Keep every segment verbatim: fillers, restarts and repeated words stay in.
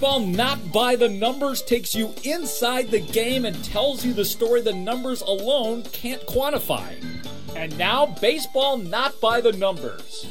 Baseball Not by the Numbers takes you inside the game and tells you the story the numbers alone can't quantify. And now, Baseball Not by the Numbers.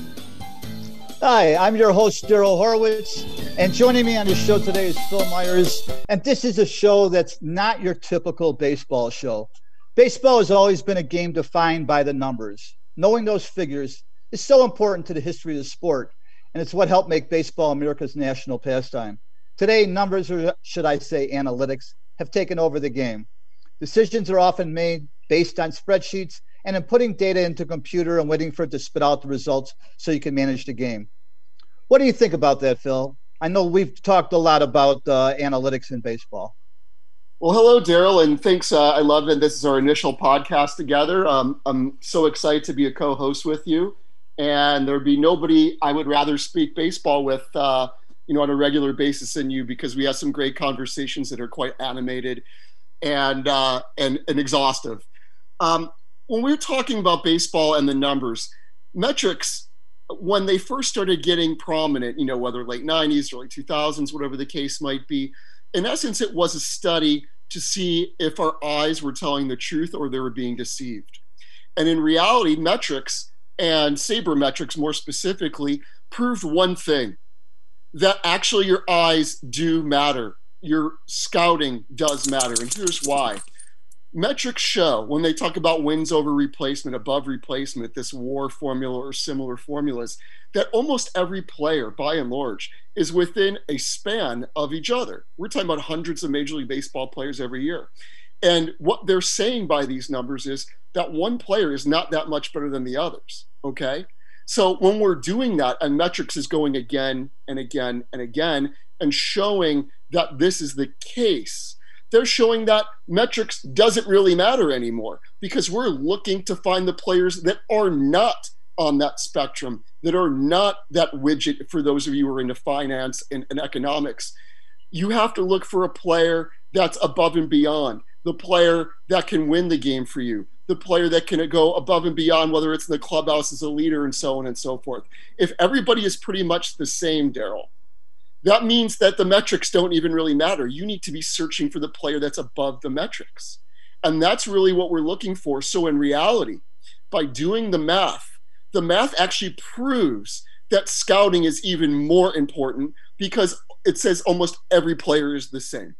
Hi, I'm your host, Daryl Horowitz, and joining me on the show today is Phil Myers. And this is a show that's not your typical baseball show. Baseball has always been a game defined by the numbers. Knowing those figures is so important to the history of the sport, and it's what helped make baseball America's national pastime. Today, numbers, or should I say analytics, have taken over the game. Decisions are often made based on spreadsheets and in putting data into a computer and waiting for it to spit out the results so you can manage the game. What do you think about that, Phil? I know we've talked a lot about uh, analytics in baseball. Well, hello, Daryl, and thanks. Uh, I love that this is our initial podcast together. Um, I'm so excited to be a co-host with you, and there'd be nobody I would rather speak baseball with, uh, you know, on a regular basis than you, because we have some great conversations that are quite animated and uh, and, and exhaustive. Um, when we're talking about baseball and the numbers, metrics, when they first started getting prominent, you know, whether late nineties, early two thousands, whatever the case might be, in essence, it was a study to see if our eyes were telling the truth or they were being deceived. And in reality, metrics, and sabermetrics more specifically, proved one thing, that actually your eyes do matter. Your scouting does matter, and here's why. Metrics show, when they talk about wins over replacement, above replacement, this WAR formula or similar formulas, that almost every player, by and large, is within a span of each other. We're talking about hundreds of Major League Baseball players every year. And what they're saying by these numbers is that one player is not that much better than the others, okay? So when we're doing that, and metrics is going again and again and again and showing that this is the case, they're showing that metrics doesn't really matter anymore, because we're looking to find the players that are not on that spectrum, that are not that widget. For those of you who are into finance and, and economics, you have to look for a player that's above and beyond, the player that can win the game for you, the player that can go above and beyond, whether it's in the clubhouse as a leader and so on and so forth. If everybody is pretty much the same, Daryl, that means that the metrics don't even really matter. You need to be searching for the player that's above the metrics. And that's really what we're looking for. So in reality, by doing the math, the math actually proves that scouting is even more important, because it says almost every player is the same.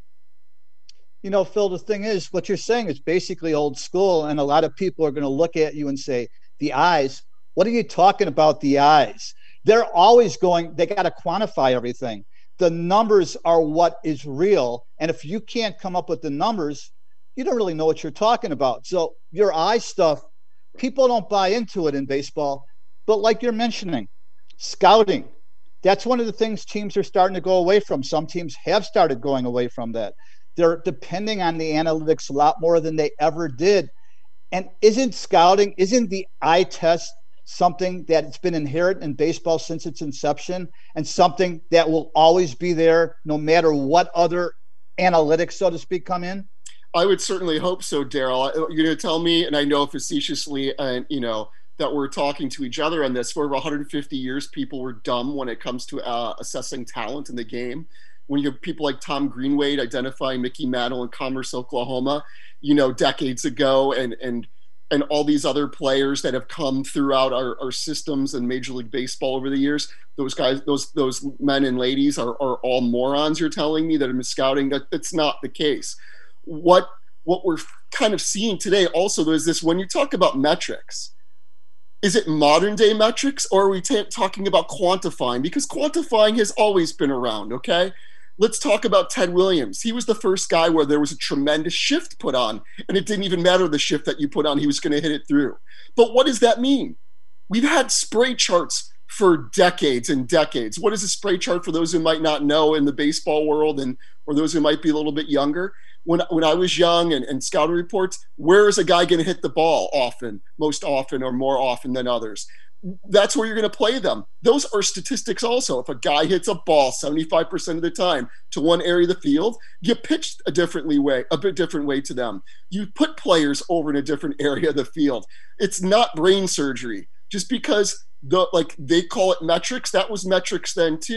You know, Phil, the thing is, what you're saying is basically old school, and a lot of people are going to look at you and say, the eyes, what are you talking about, the eyes? They're always going, they got to quantify everything. The numbers are what is real. And if you can't come up with the numbers, you don't really know what you're talking about. So your eye stuff, people don't buy into it in baseball. But like you're mentioning, scouting, that's one of the things teams are starting to go away from. Some teams have started going away from that. They're depending on the analytics a lot more than they ever did. And isn't scouting, isn't the eye test something that it's been inherent in baseball since its inception, and something that will always be there no matter what other analytics, so to speak, come in? I would certainly hope so, Daryl. You're going to tell me, and I know facetiously, and uh, you know, that we're talking to each other on this. For over one hundred fifty years, people were dumb when it comes to uh, assessing talent in the game. When you have people like Tom Greenwade identifying Mickey Mantle in Commerce, Oklahoma, you know, decades ago, and and and all these other players that have come throughout our, our systems in Major League Baseball over the years, those guys, those those men and ladies are, are all morons, you're telling me, that are scouting? That that's not the case. What what we're kind of seeing today also is this: when you talk about metrics, is it modern day metrics, or are we t- talking about quantifying? Because quantifying has always been around, okay? Let's talk about Ted Williams. He was the first guy where there was a tremendous shift put on, and it didn't even matter the shift that you put on, he was going to hit it through. But what does that mean? We've had spray charts for decades and decades. What is a spray chart, for those who might not know in the baseball world, and or those who might be a little bit younger? When, when I was young and, and scouting reports, where is a guy going to hit the ball often, most often, or more often than others? That's where you're going to play them. Those are statistics also. If a guy hits a ball seventy-five percent of the time to one area of the field, you pitch a differently way, a bit different way to them. You put players over in a different area of the field. It's not brain surgery. Just because the like they call it metrics, that was metrics then too.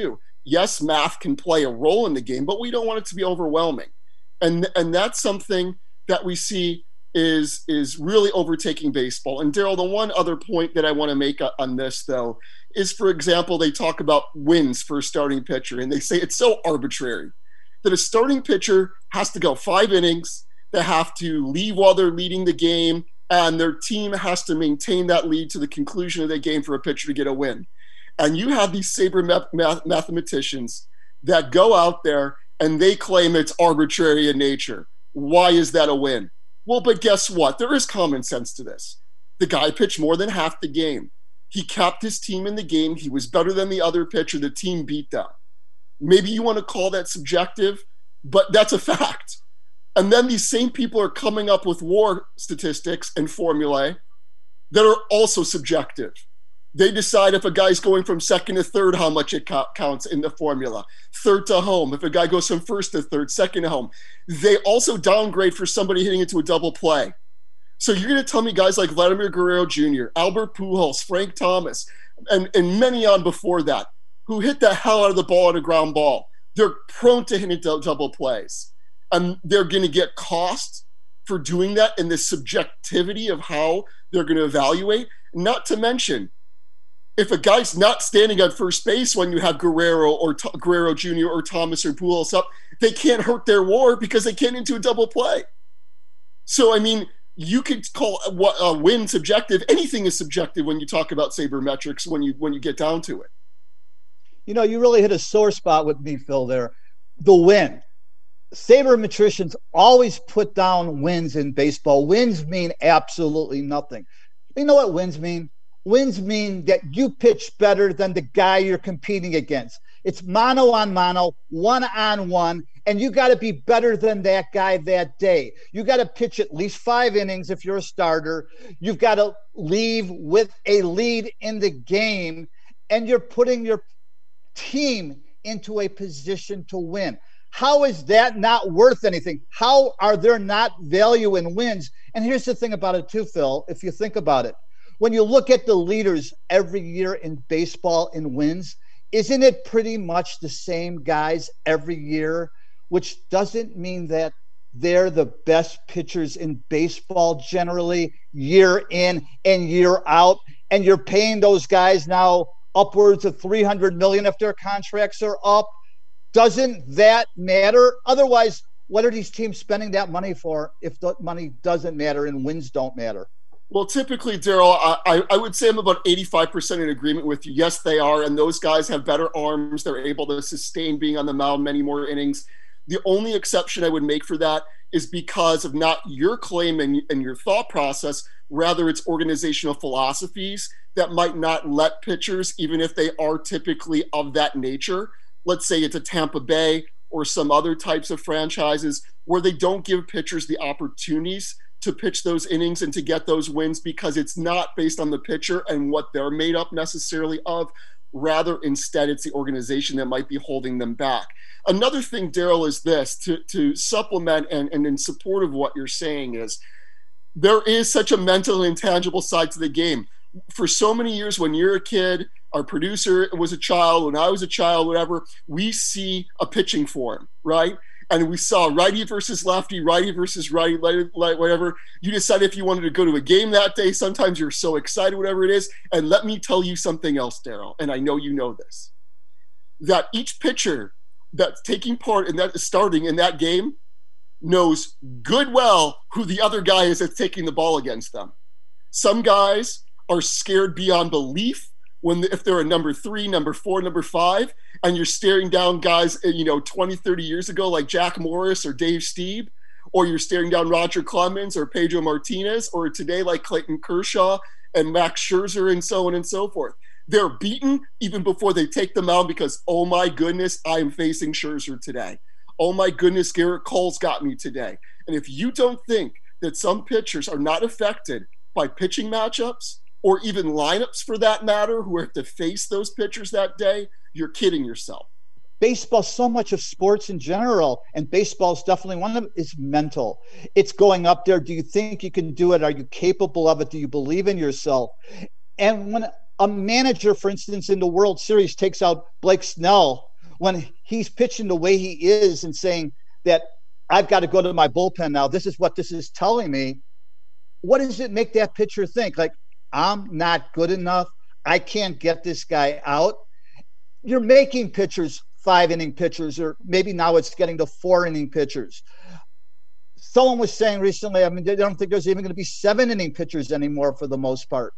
yes, math can play a role in the game, but we don't want it to be overwhelming. And, and that's something that we see is, is really overtaking baseball. And Daryl, the one other point that I want to make on this, though, is, for example, they talk about wins for a starting pitcher, and they say it's so arbitrary that a starting pitcher has to go five innings, they have to leave while they're leading the game, and their team has to maintain that lead to the conclusion of the game for a pitcher to get a win. And you have these saber math- math- mathematicians that go out there and they claim it's arbitrary in nature. Why is that a win? Well, but guess what? There is common sense to this. The guy pitched more than half the game. He kept his team in the game. He was better than the other pitcher. The team beat them. Maybe you want to call that subjective, but that's a fact. And then these same people are coming up with WAR statistics and formulae that are also subjective. They decide if a guy's going from second to third, how much it co- counts in the formula. Third to home, if a guy goes from first to third, second to home. They also downgrade for somebody hitting into a double play. So you're going to tell me guys like Vladimir Guerrero Junior, Albert Pujols, Frank Thomas, and, and many on before that, who hit the hell out of the ball on a ground ball. They're prone to hitting double plays. And they're going to get cost for doing that in the subjectivity of how they're going to evaluate. Not to mention, if a guy's not standing on first base when you have Guerrero or T- Guerrero Junior or Thomas or Pujols up, they can't hurt their WAR because they can't into a double play. So, I mean, you could call what a win subjective. Anything is subjective when you talk about sabermetrics when you when you get down to it. You know, you really hit a sore spot with me, Phil, there. The win. Sabermetricians always put down wins in baseball. Wins mean absolutely nothing. You know what wins mean? Wins mean that you pitch better than the guy you're competing against. It's mano on mano, one on one, and you got to be better than that guy that day. You got to pitch at least five innings if you're a starter. You've got to leave with a lead in the game, and you're putting your team into a position to win. How is that not worth anything? How are there not value in wins? And here's the thing about it too, Phil, if you think about it. When you look at the leaders every year in baseball in wins, isn't it pretty much the same guys every year? Which doesn't mean that they're the best pitchers in baseball generally, year in and year out. And you're paying those guys now upwards of three hundred million dollars if their contracts are up. Doesn't that matter? Otherwise, what are these teams spending that money for if the money doesn't matter and wins don't matter? Well, typically, Daryl, I, I would say I'm about eighty-five percent in agreement with you. Yes, they are, and those guys have better arms. They're able to sustain being on the mound many more innings. The only exception I would make for that is because of not your claim and, and your thought process, rather it's organizational philosophies that might not let pitchers, even if they are typically of that nature, let's say it's a Tampa Bay or some other types of franchises where they don't give pitchers the opportunities to pitch those innings and to get those wins because it's not based on the pitcher and what they're made up necessarily of. Rather, instead, it's the organization that might be holding them back. Another thing, Daryl, is this, to, to supplement and, and in support of what you're saying is there is such a mental and intangible side to the game. For so many years, when you're a kid, our producer was a child, when I was a child, whatever, we see a pitching form, right? And we saw righty versus lefty, righty versus righty, whatever. You decided if you wanted to go to a game that day. Sometimes you're so excited, whatever it is. And let me tell you something else, Daryl, and I know you know this, that each pitcher that's taking part in that, starting in that game, knows good well who the other guy is that's taking the ball against them. Some guys are scared beyond belief when if they're a number three, number four, number five, and you're staring down guys, you know, twenty, thirty years ago like Jack Morris or Dave Stieb, or you're staring down Roger Clemens or Pedro Martinez, or today like Clayton Kershaw and Max Scherzer and so on and so forth. They're beaten even before they take the mound because, oh my goodness, I'm facing Scherzer today. Oh my goodness, Garrett Cole's got me today. And if you don't think that some pitchers are not affected by pitching matchups, or even lineups for that matter, who have to face those pitchers that day, you're kidding yourself. Baseball, so much of sports in general, and baseball is definitely one of them, is mental. It's going up there. Do you think you can do it? Are you capable of it? Do you believe in yourself? And when a manager, for instance, in the World Series takes out Blake Snell when he's pitching the way he is and saying that I've got to go to my bullpen now, this is what this is telling me, what does it make that pitcher think? Like, I'm not good enough. I can't get this guy out. You're making pitchers five inning pitchers, or maybe now it's getting to four inning pitchers. Someone was saying recently, I mean, they don't think there's even going to be seven inning pitchers anymore for the most part.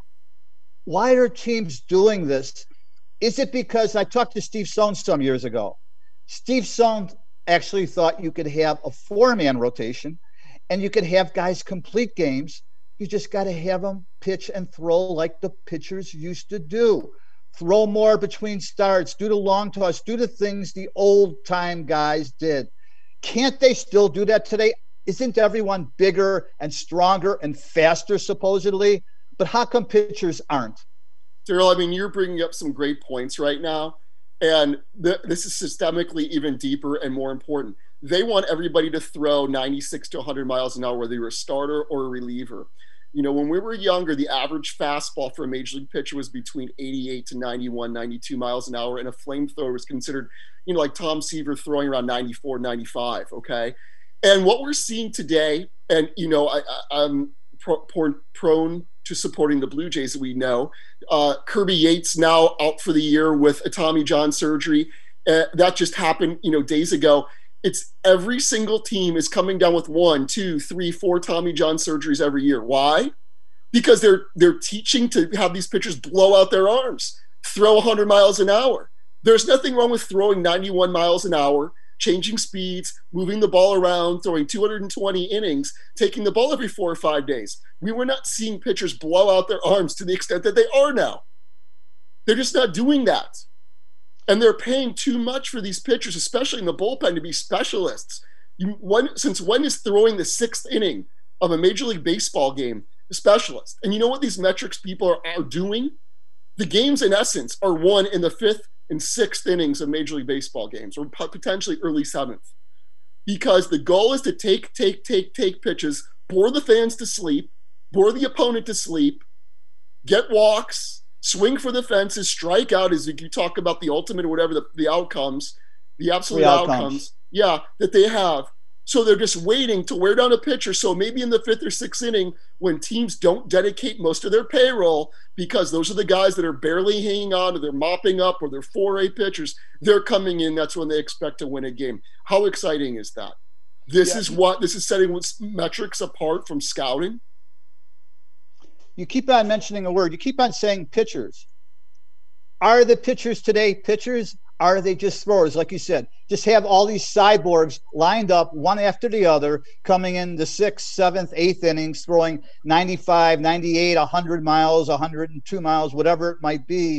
Why are teams doing this? Is it because I talked to Steve Sohn some years ago? Steve Sohn actually thought you could have a four-man rotation and you could have guys complete games. You just got to have them pitch and throw like the pitchers used to do. Throw more between starts, do the long toss, do the things the old-time guys did. Can't they still do that today? Isn't everyone bigger and stronger and faster, supposedly? But how come pitchers aren't? Daryl, I mean, you're bringing up some great points right now. And th- this is systemically even deeper and more important. They want everybody to throw ninety-six to one hundred miles an hour, whether you're a starter or a reliever. You know, when we were younger, the average fastball for a major league pitcher was between eighty-eight to ninety-one, ninety-two miles an hour. And a flamethrower was considered, you know, like Tom Seaver throwing around ninety-four, ninety-five. Okay. And what we're seeing today, and, you know, I, I, I'm pro- prone to supporting the Blue Jays, we know. Uh, Kirby Yates now out for the year with a Tommy John surgery. Uh, that just happened, you know, days ago. It's every single team is coming down with one, two, three, four Tommy John surgeries every year. Why? Because they're they're teaching to have these pitchers blow out their arms, throw one hundred miles an hour. There's nothing wrong with throwing ninety-one miles an hour, changing speeds, moving the ball around, throwing two hundred twenty innings, taking the ball every four or five days. We were not seeing pitchers blow out their arms to the extent that they are now. They're just not doing that. And they're paying too much for these pitchers, especially in the bullpen, to be specialists. You, when, since when is throwing the sixth inning of a Major League Baseball game a specialist? And you know what these metrics people are, are doing? The games, in essence, are won in the fifth and sixth innings of Major League Baseball games, or potentially early seventh. Because the goal is to take, take, take, take pitches, bore the fans to sleep, bore the opponent to sleep, get walks, swing for the fences, strike out, as you talk about the ultimate or whatever the, the outcomes, the absolute the outcomes. outcomes, yeah, that they have. So they're just waiting to wear down a pitcher. So maybe in the fifth or sixth inning, when teams don't dedicate most of their payroll, because those are the guys that are barely hanging on, or they're mopping up, or they're four A pitchers, they're coming in. That's when they expect to win a game. How exciting is that? This yeah. is what this is setting metrics apart from scouting. You keep on mentioning a word. You keep on saying pitchers. Are the pitchers today pitchers? Are they just throwers? Like you said, just have all these cyborgs lined up one after the other, coming in the sixth, seventh, eighth innings, throwing ninety-five, ninety-eight, one hundred miles, one hundred two miles, whatever it might be.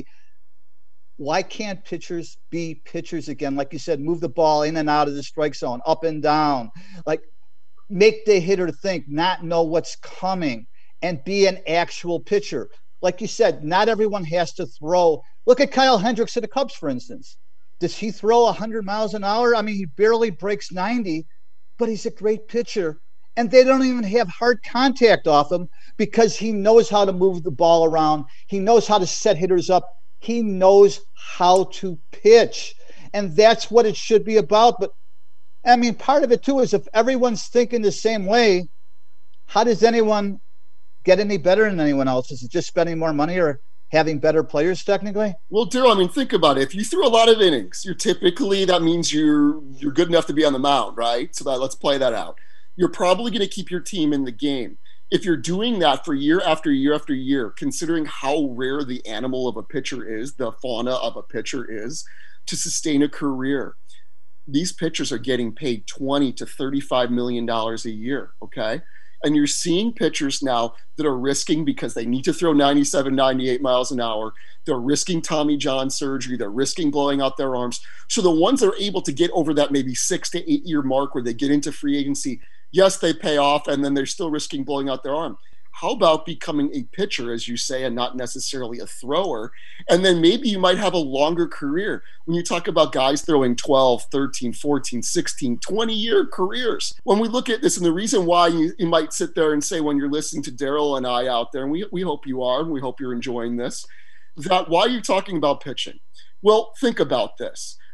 Why can't pitchers be pitchers again? Like you said, move the ball in and out of the strike zone, up and down. Like, make the hitter think, not know what's coming, and be an actual pitcher. Like you said, not everyone has to throw. Look at Kyle Hendricks at the Cubs, for instance. Does he throw one hundred miles an hour? I mean, he barely breaks ninety, but he's a great pitcher. And they don't even have hard contact off him because he knows how to move the ball around. He knows how to set hitters up. He knows how to pitch. And that's what it should be about. But, I mean, part of it, too, is if everyone's thinking the same way, how does anyone get any better than anyone else? Is it just spending more money or having better players technically? Well, Daryl, I mean, think about it. If you throw a lot of innings, you're typically, that means you're you're good enough to be on the mound, right? So that, let's play that out. You're probably going to keep your team in the game. If you're doing that for year after year after year, considering how rare the animal of a pitcher is, the fauna of a pitcher is, to sustain a career, these pitchers are getting paid twenty to thirty-five million dollars a year, okay? And you're seeing pitchers now that are risking, because they need to throw ninety-seven, ninety-eight miles an hour. They're risking Tommy John surgery. They're risking blowing out their arms. So the ones that are able to get over that maybe six to eight year mark where they get into free agency, yes, they pay off, and then they're still risking blowing out their arm. How about becoming a pitcher, as you say, and not necessarily a thrower? And then maybe you might have a longer career. When you talk about guys throwing twelve, thirteen, fourteen, sixteen, twenty-year careers. When we look at this, and the reason why you, you might sit there and say, when you're listening to Daryl and I out there, and we, we hope you are, and we hope you're enjoying this, that why are you talking about pitching? Well, think about this.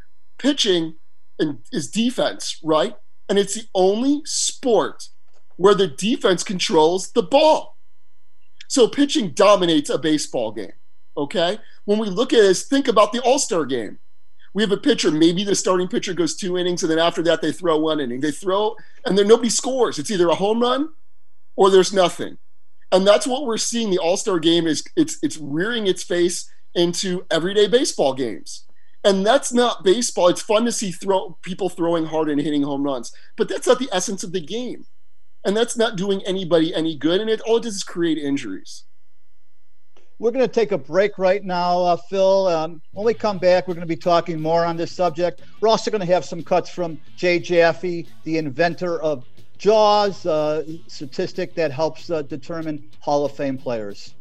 pitching and is defense, right? And it's the only sport where the defense controls the ball. So pitching dominates a baseball game, okay? When we look at this, think about the All-Star game. We have a pitcher, maybe the starting pitcher goes two innings, and then after that they throw one inning. They throw, and then nobody scores. It's either a home run or there's nothing. And that's what we're seeing. The All-Star game is it's it's rearing its face into everyday baseball games. And that's not baseball. It's fun to see throw people throwing hard and hitting home runs, but that's not the essence of the game. And that's not doing anybody any good. And it all it does is create injuries. We're going to take a break right now, uh, Phil. Um, when we come back, we're going to be talking more on this subject. We're also going to have some cuts from Jay Jaffe, the inventor of JAWS, uh, statistic that helps uh, determine Hall of Fame players.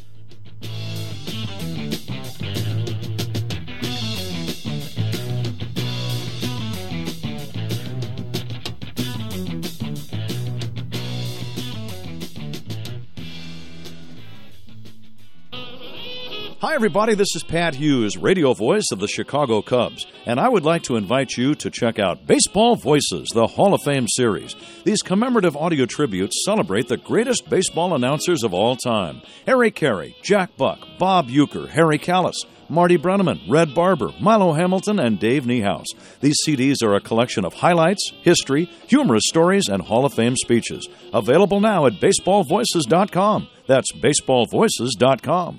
Hi, everybody. This is Pat Hughes, radio voice of the Chicago Cubs, and I would like to invite you to check out Baseball Voices, the Hall of Fame series. These commemorative audio tributes celebrate the greatest baseball announcers of all time. Harry Carey, Jack Buck, Bob Uecker, Harry Callis, Marty Brenneman, Red Barber, Milo Hamilton, and Dave Niehaus. These C Ds are a collection of highlights, history, humorous stories, and Hall of Fame speeches. Available now at baseball voices dot com. That's baseball voices dot com.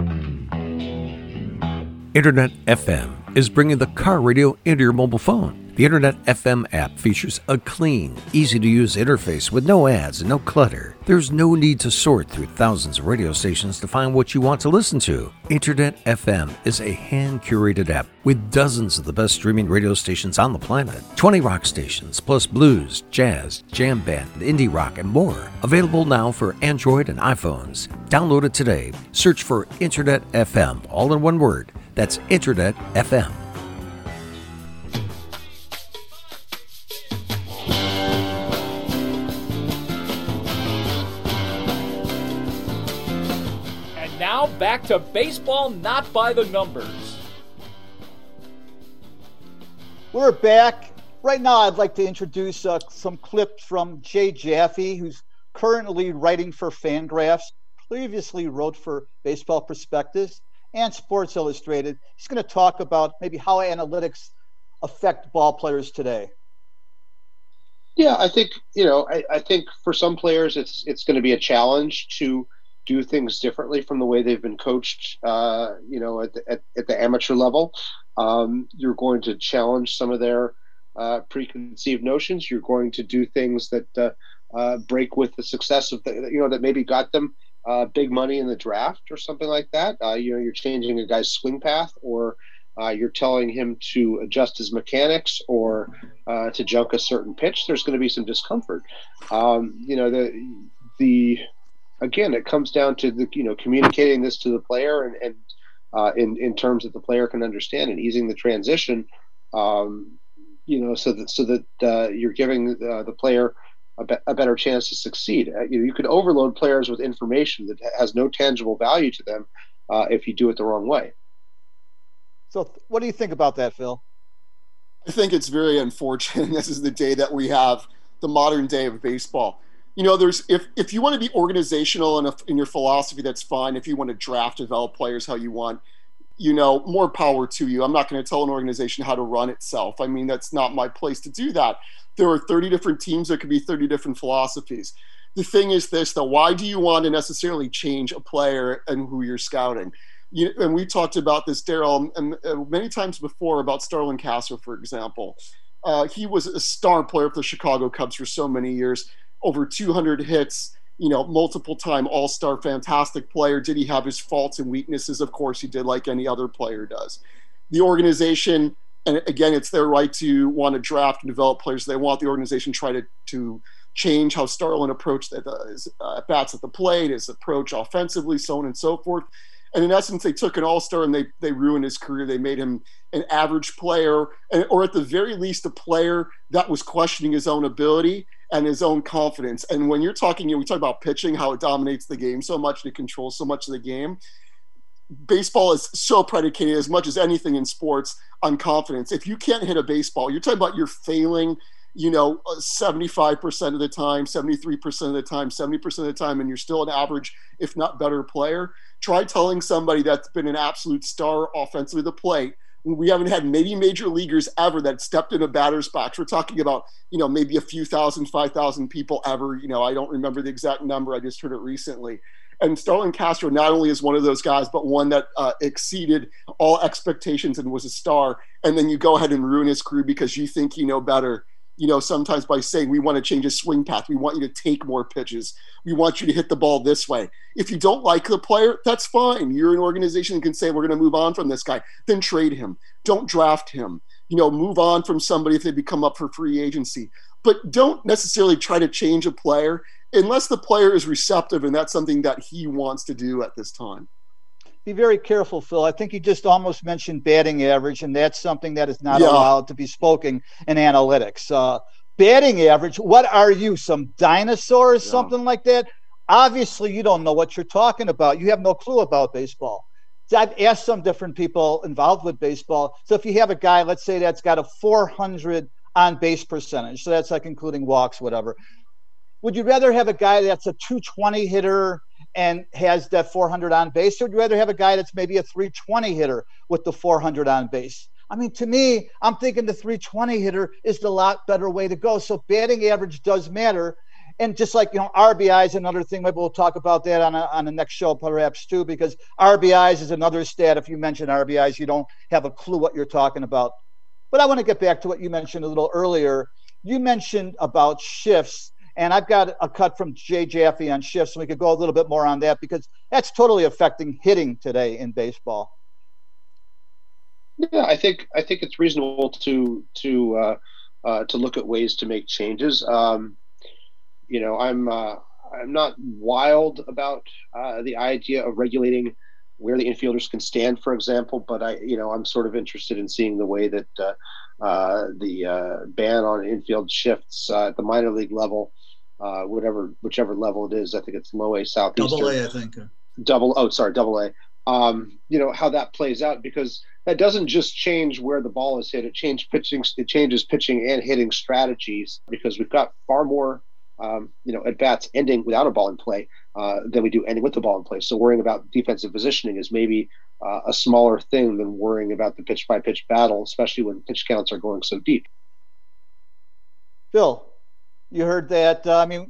Internet F M is bringing the car radio into your mobile phone. The Internet F M app features a clean, easy-to-use interface with no ads and no clutter. There's no need to sort through thousands of radio stations to find what you want to listen to. Internet F M is a hand-curated app with dozens of the best streaming radio stations on the planet. twenty rock stations, plus blues, jazz, jam band, indie rock, and more. Available now for Android and iPhones. Download it today. Search for Internet F M, all in one word. That's Internet F M. And now back to baseball, not by the numbers. We're back. Right now, I'd like to introduce uh, some clips from Jay Jaffe, who's currently writing for Fangraphs, previously wrote for Baseball Prospectus and Sports Illustrated. He's going to talk about maybe how analytics affect ball players today. Yeah, I think, you know, I, I think for some players, it's it's going to be a challenge to do things differently from the way they've been coached, uh, you know, at the, at, at the amateur level. Um, you're going to challenge some of their uh, preconceived notions. You're going to do things that uh, uh, break with the success of the, you know, that maybe got them Uh, big money in the draft or something like that. Uh, you know, you're changing a guy's swing path, or uh, you're telling him to adjust his mechanics or uh, to junk a certain pitch. There's going to be some discomfort. Um, you know, the the again, it comes down to the you know communicating this to the player and, and uh, in in terms that the player can understand and easing the transition. Um, you know, so that so that uh, you're giving uh, the player A, be- a better chance to succeed. Uh, you know, you could overload players with information that has no tangible value to them uh, if you do it the wrong way. So what do you think about that, Phil? I think it's very unfortunate. This is the day that we have, the modern day of baseball. You know, there's if if you want to be organizational in, a, in your philosophy, that's fine. If you want to draft, develop players how you want, you know, more power to you. I'm not going to tell an organization how to run itself. I mean, that's not my place to do that. There are thirty different teams. There could be thirty different philosophies. The thing is this, though, why do you want to necessarily change a player and who you're scouting? You, and we talked about this, Daryl, and, uh, many times before about Starlin Castro, for example. Uh, he was a star player for the Chicago Cubs for so many years, over two hundred hits, you know, multiple-time all-star, fantastic player. Did he have his faults and weaknesses? Of course he did, like any other player does. The organization, and again, it's their right to want to draft and develop players they want. The organization try to, to change how Starlin approached at the, his uh, bats at the plate, his approach offensively, so on and so forth. And in essence, they took an all-star and they they ruined his career. They made him an average player, and, or at the very least, a player that was questioning his own ability and his own confidence. And when you're talking, you know, we talk about pitching, how it dominates the game so much, and it controls so much of the game. baseball is so predicated, as much as anything in sports, on confidence. If you can't hit a baseball, you're talking about you're failing, you know, seventy-five percent of the time, seventy-three percent of the time, seventy percent of the time, and you're still an average, if not better player. Try telling somebody that's been an absolute star offensively at the plate. We haven't had many major leaguers ever that stepped in a batter's box. We're talking about, you know, maybe a few thousand, five thousand people ever. You know, I don't remember the exact number. I just heard it recently. And Starlin Castro not only is one of those guys, but one that uh, exceeded all expectations and was a star. And then you go ahead and ruin his career because you think you know better, you know, sometimes by saying, we want to change his swing path. We want you to take more pitches. We want you to hit the ball this way. If you don't like the player, that's fine. You're an organization that can say, we're going to move on from this guy. Then trade him. Don't draft him. You know, move on from somebody if they become up for free agency. But don't necessarily try to change a player unless the player is receptive and that's something that he wants to do at this time. Be very careful, Phil. I think you just almost mentioned batting average, and that's something that is not Yeah. allowed to be spoken in analytics. Uh, batting average, what are you, some dinosaur or Yeah. something like that? Obviously, you don't know what you're talking about. You have no clue about baseball. So I've asked some different people involved with baseball. So if you have a guy, let's say that's got a four hundred on base percentage, so that's like including walks, whatever. Would you rather have a guy that's a two twenty hitter and has that four hundred on base, or would you rather have a guy that's maybe a three twenty hitter with the four hundred on base? I mean, to me, I'm thinking the three twenty hitter is the lot better way to go. So batting average does matter. And just like, you know, R B I is another thing. Maybe we'll talk about that on a, on the next show perhaps too, because R B Is is another stat. If you mention R B Is, you don't have a clue what you're talking about. But I want to get back to what you mentioned a little earlier. You mentioned about shifts. And I've got a cut from Jay Jaffe on shifts, and we could go a little bit more on that because that's totally affecting hitting today in baseball. Yeah, I think I think it's reasonable to to uh, uh, to look at ways to make changes. Um, you know, I'm uh, I'm not wild about uh, the idea of regulating where the infielders can stand, for example, but I you know I'm sort of interested in seeing the way that uh, uh, the uh, ban on infield shifts uh, at the minor league level. Uh, whatever, whichever level it is, I think it's low A, southeastern. Double A, I think. Double, oh, sorry, double A. Um, you know how that plays out, because that doesn't just change where the ball is hit. It changes pitching. It changes pitching and hitting strategies, because we've got far more, um, you know, at bats ending without a ball in play uh, than we do ending with the ball in play. So worrying about defensive positioning is maybe uh, a smaller thing than worrying about the pitch by pitch battle, especially when pitch counts are going so deep. Phil, you heard that. Uh, I mean,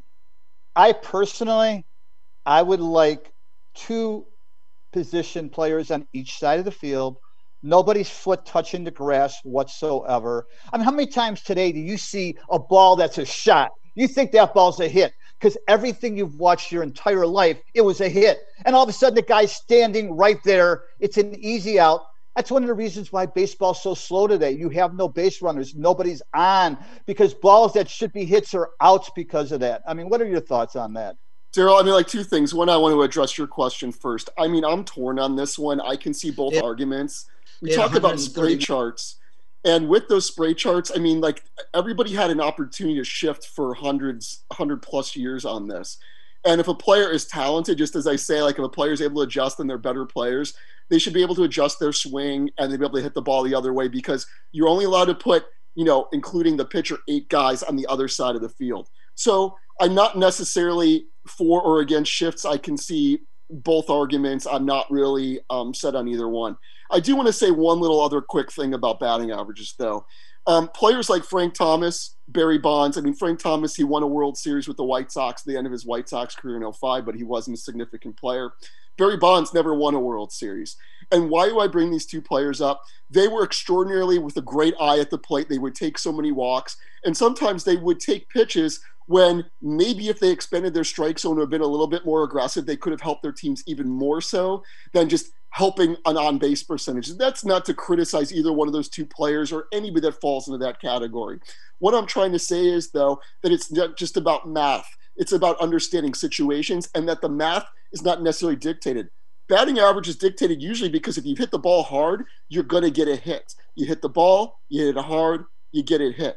I personally, I would like two position players on each side of the field, nobody's foot touching the grass whatsoever. I mean, how many times today do you see a ball that's a shot? You think that ball's a hit because everything you've watched your entire life, it was a hit. And all of a sudden the guy's standing right there. It's an easy out. That's one of the reasons why baseball's so slow today. You have no base runners. Nobody's on because balls that should be hits are outs because of that. I mean, what are your thoughts on that? Daryl, I mean, like two things. One, I want to address your question first. I mean, I'm torn on this one. I can see both yeah. arguments. We yeah, talk about spray charts. And with those spray charts, I mean, like everybody had an opportunity to shift for hundreds, hundred plus years on this. And if a player is talented, just as I say, like if a player is able to adjust and they're better players, they should be able to adjust their swing and they'll be able to hit the ball the other way, because you're only allowed to put, you know, including the pitcher, eight guys on the other side of the field. So I'm not necessarily for or against shifts. I can see both arguments. I'm not really um, set on either one. I do want to say one little other quick thing about batting averages, though. Um, players like Frank Thomas, Barry Bonds. I mean, Frank Thomas, he won a World Series with the White Sox at the end of his White Sox career in oh five, but he wasn't a significant player. Barry Bonds never won a World Series. And why do I bring these two players up? They were extraordinarily with a great eye at the plate. They would take so many walks, and sometimes they would take pitches when maybe if they expanded their strike zone or been a little bit more aggressive, they could have helped their teams even more so than just helping an on-base percentage. That's not to criticize either one of those two players or anybody that falls into that category. What I'm trying to say is, though, that it's not just about math. It's about understanding situations, and that the math is not necessarily dictated. Batting average is dictated usually because if you hit the ball hard, you're going to get a hit. You hit the ball, you hit it hard, you get it hit.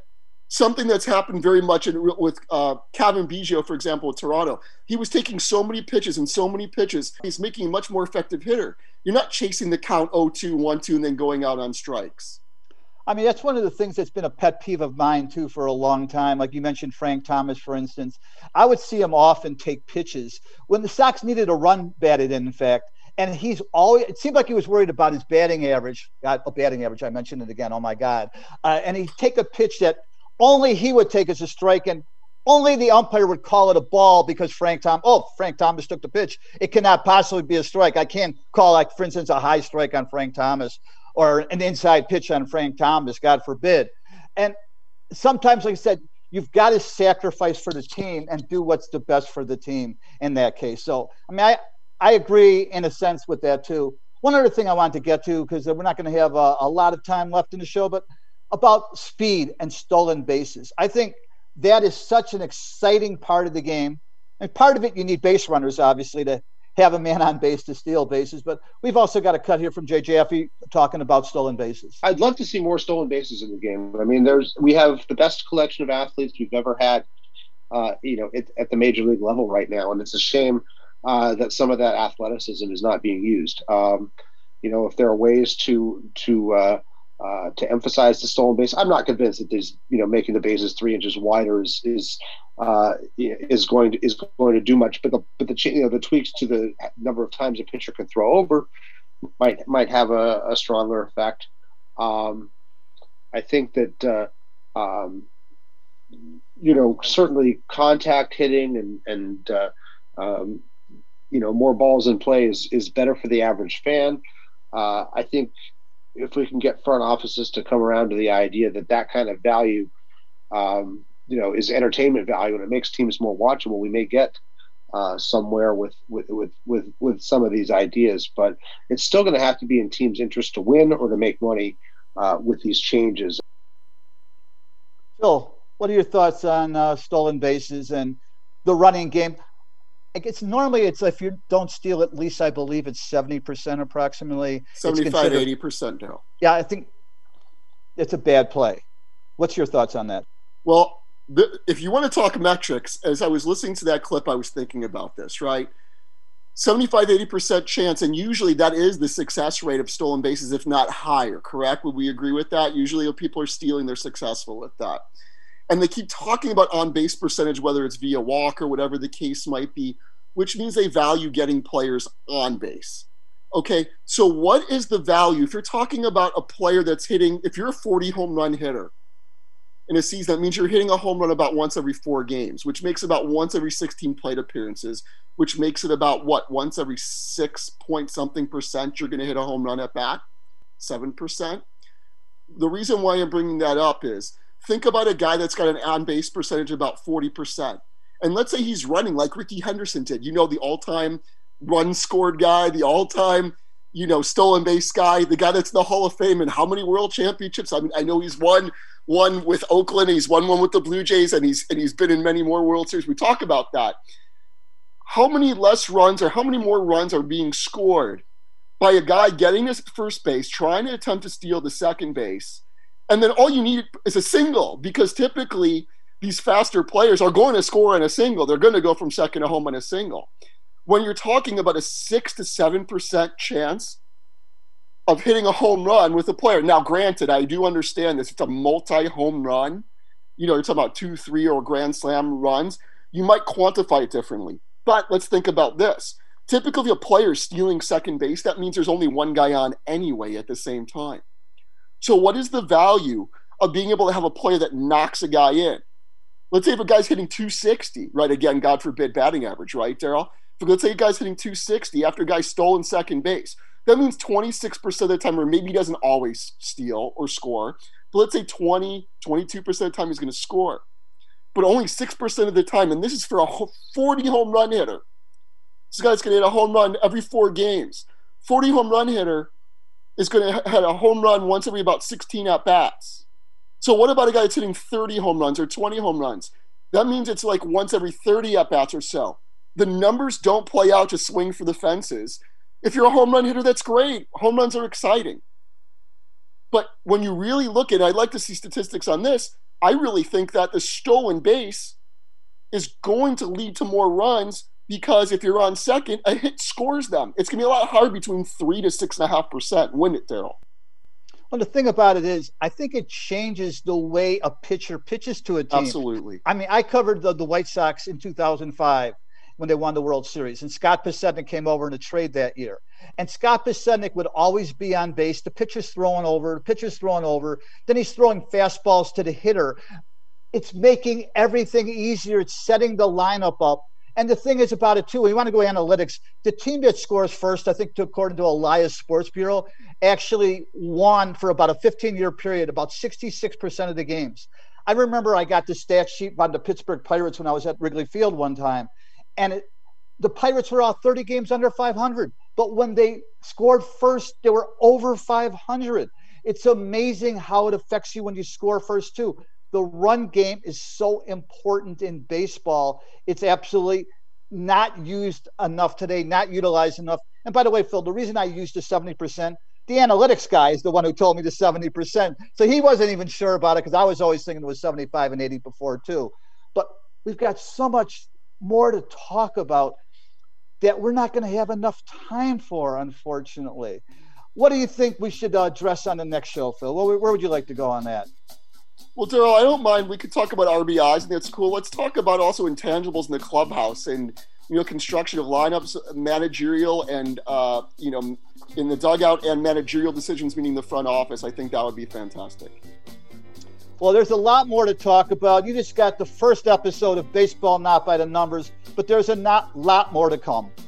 something that's happened very much in, with uh, Kevin Biggio, for example, with Toronto. He was taking so many pitches and so many pitches. He's making a much more effective hitter. You're not chasing the count oh two, one two, and then going out on strikes. I mean, that's one of the things that's been a pet peeve of mine, too, for a long time. Like you mentioned Frank Thomas, for instance. I would see him often take pitches when the Sox needed a run batted in, in fact. And he's always, it seemed like he was worried about his batting average. God, oh, batting average, I mentioned it again. Oh, my God. Uh, and he'd take a pitch that only he would take as a strike, and only the umpire would call it a ball because Frank Thomas, oh, Frank Thomas took the pitch. It cannot possibly be a strike. I can't call, like, for instance, a high strike on Frank Thomas or an inside pitch on Frank Thomas, God forbid. And sometimes, like I said, you've got to sacrifice for the team and do what's the best for the team in that case. So, I mean, I, I agree in a sense with that, too. One other thing I wanted to get to, because we're not going to have a, a lot of time left in the show, but about speed and stolen bases. I think that is such an exciting part of the game. And part of it, you need base runners, obviously, to have a man on base to steal bases. But we've also got a cut here from Jay Jaffe talking about stolen bases. I'd love to see more stolen bases in the game. I mean, there's we have the best collection of athletes we've ever had, uh, you know, at, at the major league level right now. And it's a shame uh, that some of that athleticism is not being used. Um, you know, if there are ways to to uh, uh, to emphasize the stolen base, I'm not convinced that there's, you know, making the bases three inches wider is is uh, is going to is going to do much. But the but the you know the tweaks to the number of times a pitcher can throw over might might have a, a stronger effect. Um, I think that uh, um, you know certainly contact hitting and and uh, um, you know more balls in play is is better for the average fan. Uh, I think if we can get front offices to come around to the idea that that kind of value, um, you know, is entertainment value and it makes teams more watchable, we may get uh, somewhere with, with, with, with, with some of these ideas, but it's still going to have to be in teams' interest to win or to make money uh, with these changes. Phil, what are your thoughts on uh, stolen bases and the running game? It's normally it's if you don't steal at least I believe it's seventy percent approximately. seventy-five, eighty percent now. Yeah, I think it's a bad play. What's your thoughts on that? Well, the, if you want to talk metrics, as I was listening to that clip, I was thinking about this, right? seventy-five, eighty percent chance, and usually that is the success rate of stolen bases, if not higher, correct? Would we agree with that? Usually if people are stealing, they're successful with that. And they keep talking about on-base percentage, whether it's via walk or whatever the case might be, which means they value getting players on base. Okay, so what is the value? If you're talking about a player that's hitting, if you're a forty home run hitter in a season, that means you're hitting a home run about once every four games, which makes about once every sixteen plate appearances, which makes it about what, once every six point something percent you're going to hit a home run at bat? seven percent? The reason why I'm bringing that up is, think about a guy that's got an on-base percentage of about forty percent. And let's say he's running like Ricky Henderson did, you know, the all-time run scored guy, the all-time, you know, stolen base guy, the guy that's in the Hall of Fame and how many world championships. I mean, I know he's won one with Oakland, he's won one with the Blue Jays, and he's and he's been in many more World Series. We talk about that. How many less runs or how many more runs are being scored by a guy getting to first base, trying to attempt to steal the second base, and then all you need is a single, because typically these faster players are going to score in a single. They're going to go from second to home on a single. When you're talking about a six to seven percent chance of hitting a home run with a player. Now, granted, I do understand this. It's a multi-home run. You know, you're talking about two, three, or grand slam runs. You might quantify it differently. But let's think about this. Typically, if a player is stealing second base, that means there's only one guy on anyway at the same time. So what is the value of being able to have a player that knocks a guy in? Let's say if a guy's hitting two sixty, right? Again, God forbid batting average, right, Daryl? But let's say a guy's hitting two sixty after a guy's stolen second base. That means twenty-six percent of the time, or maybe he doesn't always steal or score, but let's say twenty, twenty-two percent of the time he's going to score. But only six percent of the time, and this is for a forty home run hitter. This guy's going to hit a home run every four games. forty home run hitter is going to hit a home run once every about sixteen at-bats. So what about a guy that's hitting thirty home runs or twenty home runs? That means it's like once every thirty at-bats or so. The numbers don't play out to swing for the fences. If you're a home run hitter, that's great. Home runs are exciting. But when you really look at it, I'd like to see statistics on this. I really think that the stolen base is going to lead to more runs, because if you're on second, a hit scores them. It's going to be a lot hard between three to six and a half percent. Wouldn't it, Daryl? Well, the thing about it is, I think it changes the way a pitcher pitches to a team. Absolutely. I mean, I covered the, the White Sox in two thousand five when they won the World Series, and Scott Podsednik came over in a trade that year. And Scott Podsednik would always be on base. The pitcher's throwing over, the pitcher's throwing over. Then he's throwing fastballs to the hitter. It's making everything easier. It's setting the lineup up. And the thing is about it, too, when you want to go analytics, the team that scores first, I think according to Elias Sports Bureau, actually won for about a fifteen-year period, about sixty-six percent of the games. I remember I got the stat sheet on the Pittsburgh Pirates when I was at Wrigley Field one time, and it, the Pirates were out thirty games under five hundred. But when they scored first, they were over five hundred. It's amazing how it affects you when you score first, too. The run game is so important in baseball. It's absolutely not used enough today, not utilized enough. And by the way, Phil, the reason I used the seventy percent, the analytics guy is the one who told me the seventy percent. So he wasn't even sure about it, because I was always thinking it was seventy-five and eighty before too. But we've got so much more to talk about that we're not going to have enough time for, unfortunately. What do you think we should uh, address on the next show, Phil? Where, where would you like to go on that? Well, Daryl, I don't mind. We could talk about R B Is. I think that's cool. Let's talk about also intangibles in the clubhouse and, you know, construction of lineups, managerial, and, uh, you know, in the dugout, and managerial decisions, meaning the front office. I think that would be fantastic. Well, there's a lot more to talk about. You just got the first episode of Baseball Not by the Numbers, but there's a not, lot more to come.